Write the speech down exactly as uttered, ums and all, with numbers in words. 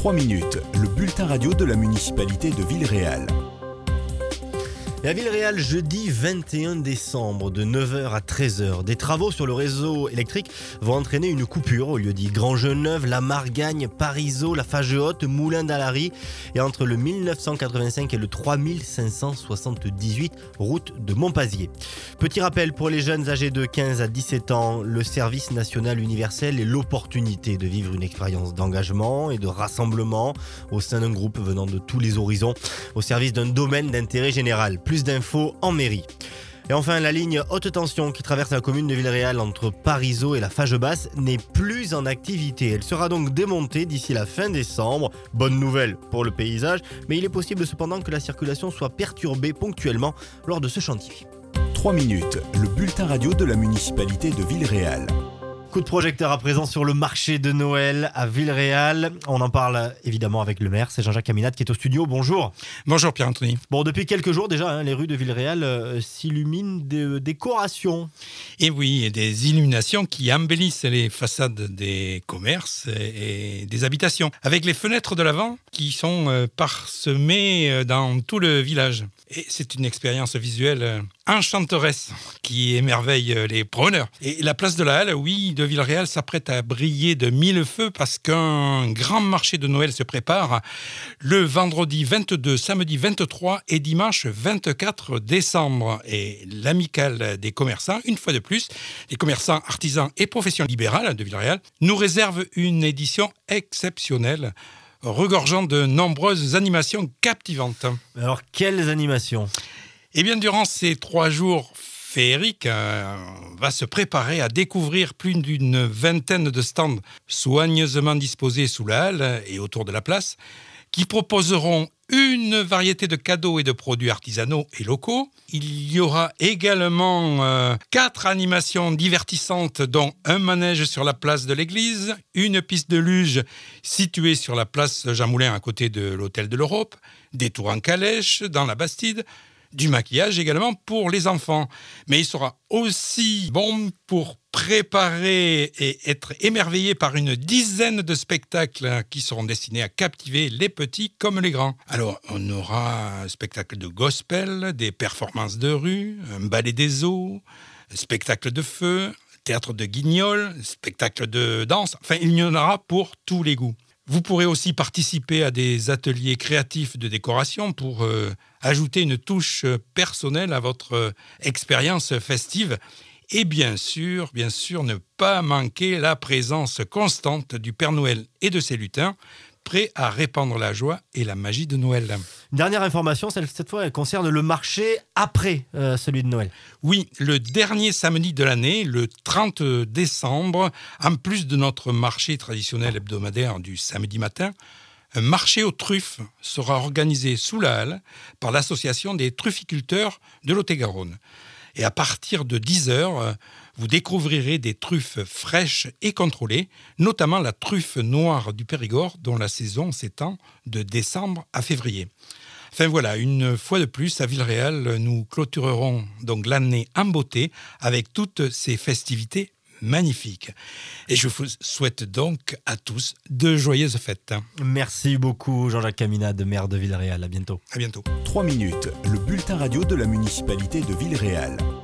trois minutes, le bulletin radio de la municipalité de Villeréal. Et à Villeréal, jeudi vingt et un décembre, de neuf heures à treize heures, des travaux sur le réseau électrique vont entraîner une coupure au lieu dit Grand Geneuve, La Margagne, Parisot, La Fage-Haute, Moulin d'Alary et entre le mille neuf cent quatre-vingt-cinq et le trois mille cinq cent soixante-dix-huit, route de Montpazier. Petit rappel pour les jeunes âgés de quinze à dix-sept ans, le service national universel est l'opportunité de vivre une expérience d'engagement et de rassemblement au sein d'un groupe venant de tous les horizons au service d'un domaine d'intérêt général. Plus d'infos en mairie. Et enfin, la ligne haute tension qui traverse la commune de Villeréal entre Parisot et la Fage-Basse n'est plus en activité. Elle sera donc démontée d'ici la fin décembre. Bonne nouvelle pour le paysage, mais il est possible cependant que la circulation soit perturbée ponctuellement lors de ce chantier. trois minutes, le bulletin radio de la municipalité de Villeréal. Coup de projecteur à présent sur le marché de Noël à Villeréal. On en parle évidemment avec le maire, c'est Jean-Jacques Caminade qui est au studio. Bonjour. Bonjour Pierre-Anthony. Bon, depuis quelques jours déjà, hein, les rues de Villeréal euh, s'illuminent de décorations. Et oui, et des illuminations qui embellissent les façades des commerces et, et des habitations, avec les fenêtres de l'avant qui sont euh, parsemées dans tout le village. Et c'est une expérience visuelle enchanteresse qui émerveille les promeneurs. Et la place de la Halle, oui, de Villeréal s'apprête à briller de mille feux parce qu'un grand marché de Noël se prépare le vendredi vingt-deux, samedi vingt-trois et dimanche vingt-quatre décembre. Et l'amicale des commerçants, une fois de plus, les commerçants, artisans et professions libérales de Villeréal, nous réserve une édition exceptionnelle, regorgeant de nombreuses animations captivantes. Alors, quelles animations ? Eh bien, durant ces trois jours féeriques, euh, on va se préparer à découvrir plus d'une vingtaine de stands soigneusement disposés sous la halle et autour de la place, qui proposeront une variété de cadeaux et de produits artisanaux et locaux. Il y aura également euh, quatre animations divertissantes, dont un manège sur la place de l'église, une piste de luge située sur la place Jean Moulin à côté de l'hôtel de l'Europe, des tours en calèche dans la Bastide, du maquillage également pour les enfants. Mais il sera aussi bon pour préparer et être émerveillé par une dizaine de spectacles qui seront destinés à captiver les petits comme les grands. Alors, on aura un spectacle de gospel, des performances de rue, un ballet des eaux, un spectacle de feu, théâtre de guignol, spectacle de danse. Enfin, il y en aura pour tous les goûts. Vous pourrez aussi participer à des ateliers créatifs de décoration pour euh, ajouter une touche personnelle à votre euh, expérience festive. Et bien sûr, bien sûr, ne pas manquer la présence constante du Père Noël et de ses lutins, prêts à répandre la joie et la magie de Noël. Une dernière information, celle, cette fois, elle concerne le marché après euh, celui de Noël. Oui, le dernier samedi de l'année, le trente décembre, en plus de notre marché traditionnel hebdomadaire du samedi matin, un marché aux truffes sera organisé sous la halle par l'association des trufficulteurs de Lot-et-Garonne. Et à partir de dix heures, vous découvrirez des truffes fraîches et contrôlées, notamment la truffe noire du Périgord, dont la saison s'étend de décembre à février. Enfin voilà, une fois de plus, à Villeréal, nous clôturerons donc l'année en beauté avec toutes ces festivités magnifiques. Et je vous souhaite donc à tous de joyeuses fêtes. Merci beaucoup Jean-Jacques Caminade, maire de Villeréal. À bientôt. À bientôt. trois minutes, le bulletin radio de la municipalité de Villeréal.